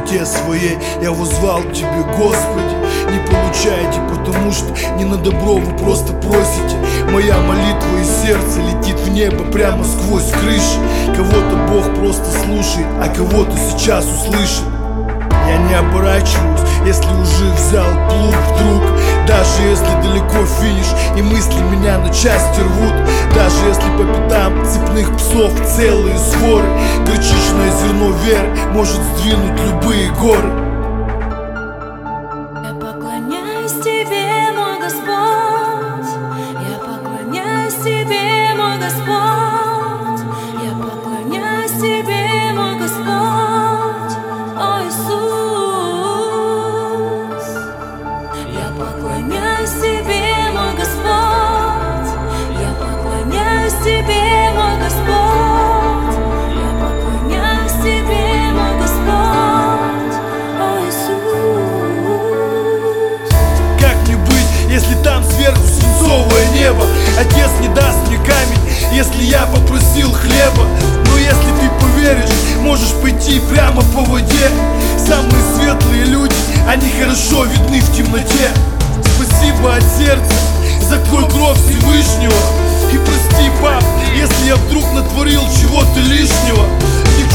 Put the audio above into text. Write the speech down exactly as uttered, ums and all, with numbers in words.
доброте своей я воззвал к Тебе, Господи. Не получаете, потому что не на добро вы просто просите. Моя молитва из сердца летит в небо прямо сквозь крыши. Кого-то Бог просто слушает, а кого-то сейчас услышит. Я не оборачиваюсь, если уже взял плуг вдруг. Даже если далеко финиш и мысли меня на части рвут. Даже если по пятам цепных псов целые своры. Горчичное зерно веры может сдвинуть любые горы. Я поклоняюсь Тебе, мой Господь. Я поклоняюсь Тебе, мой Господь. Я поклоняюсь Тебе, мой Господь, о Иисус. Я поклоняюсь Тебе, мой Господь. Я поклоняюсь Тебе, мой Господь. Я поклоняюсь Тебе, мой Господь, о Иисус. Как мне быть, если там сверху свинцовое небо? Отец не даст мне камень, если я попросил хлеба. Но если ты поверишь, можешь пойти прямо по воде. Самые светлые люди, они хорошо видны в темноте. Спасибо от сердца за твой кровь Всевышнего. И прости, пап, если я вдруг натворил чего-то лишнего. Не